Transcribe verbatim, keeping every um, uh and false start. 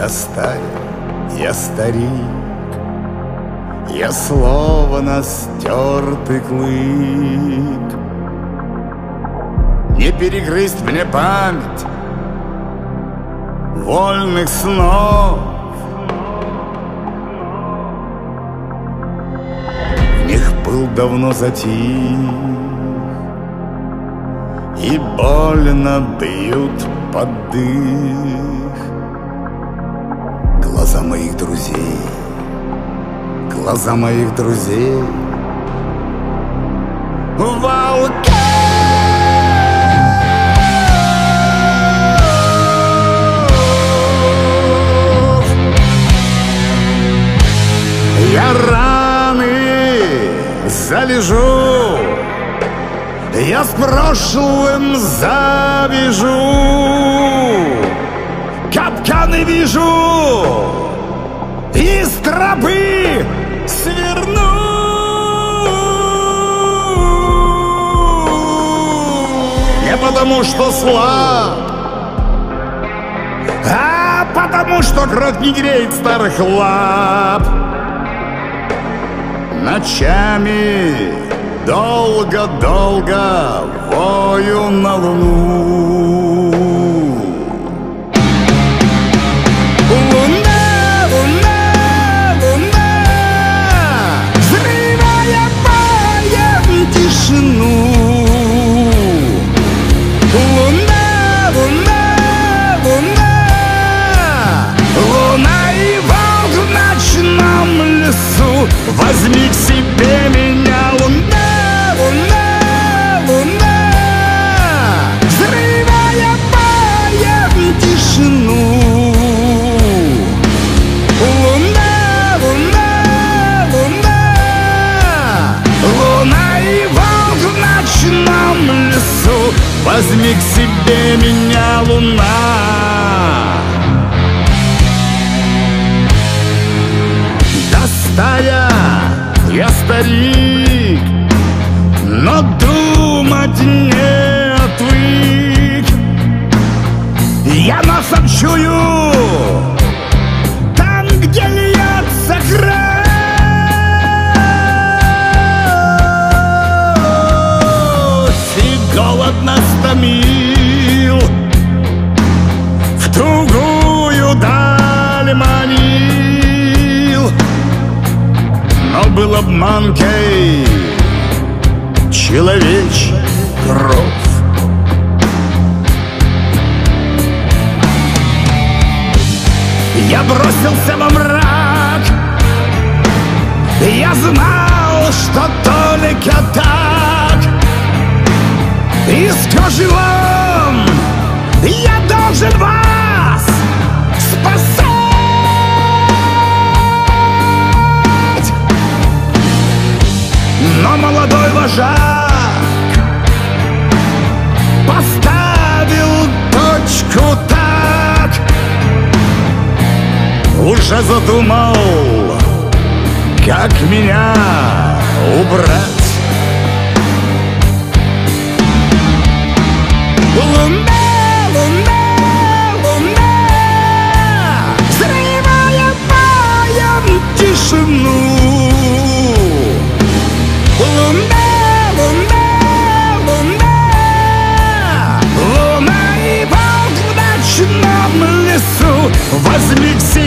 Я старик, я старик, я словно стертый клык. Не перегрызть мне память вольных снов. В них пыл давно затих, и больно бьют под дых глаза моих друзей, глаза моих друзей. Волков! Я раны залежу, я с прошлым завяжу, капканы вижу, из тропы сверну. Не потому что слаб, а потому что кровь не греет старых лап. Ночами долго-долго вою на луну. Луна, луна, луна, взрывая боем тишину. Луна, луна, луна, луна и волк в ночном лесу. Возьми к себе меня, луна, луна, луна, взрывая боем тишину. Луна, луна, луна, луна и волк в ночном лесу. Возьми к себе меня, луна. Достая, я старик, но думать не отвык. Я носом чую там, где льется кровь, и голод нас томил, в тугую даль манил. Но был обманкой человечья кровь. Я бросился во мрак, я знал, что только так. Из кожи вон я должен вас спасать. Но молодой вожак поставил точку так, уже задумал, как меня убрать. Луна, луна, луна, взрывая боем тишину. Луна, луна, луна, луна и волк в ночном лесу. Возьми к себе